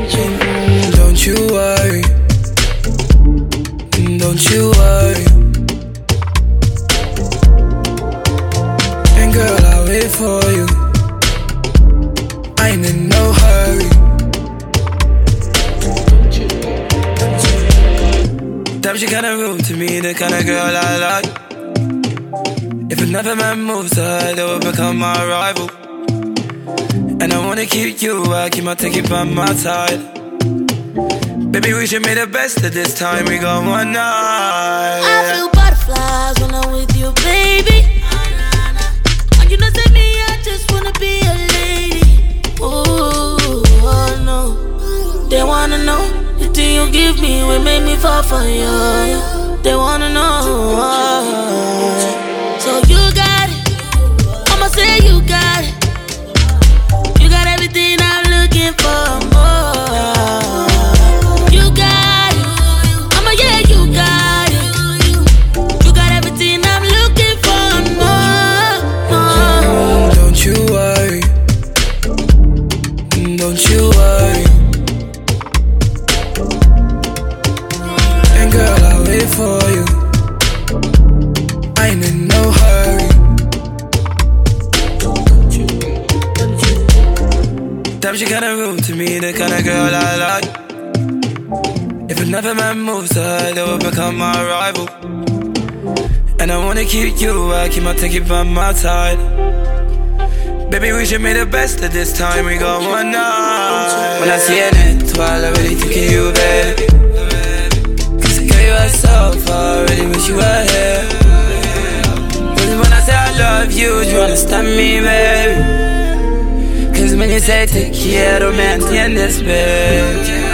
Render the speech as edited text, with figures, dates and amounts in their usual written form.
Don't you worry, don't you worry. And girl, I'll wait for you. I ain't in no hurry. Damn, she kinda rude to me, the kinda girl I like. If another man moves her, they will become my rival. And I wanna keep you, I keep my ticket by my side. Baby, we should make the best of this time, we got one night. I feel butterflies when I'm with you, baby. And you know, say me, I just wanna be a lady. Ooh, oh no. They wanna know the thing you give me will make me fall for you. They wanna know. So you got it, I'ma say you got it. You got everything I'm looking for, more. You got it, I'ma yeah, you got it. You got everything I'm looking for, more. Don't you worry, don't you worry. And girl, I'll wait for you. I ain't in no hurry. Damn, she kinda rude to me, the kinda girl I like. If another man moves her, they will become my rival. And I wanna keep you, I keep my ticket by my side. Baby, we should make the best of this time, we got one night. When I see an étoile, I really think of you, baby. Cause girl, you are so far, I really wish you were here. Cause when I say I love you, do you understand me, baby? Cause when you say te quiero, me entiendes, baby.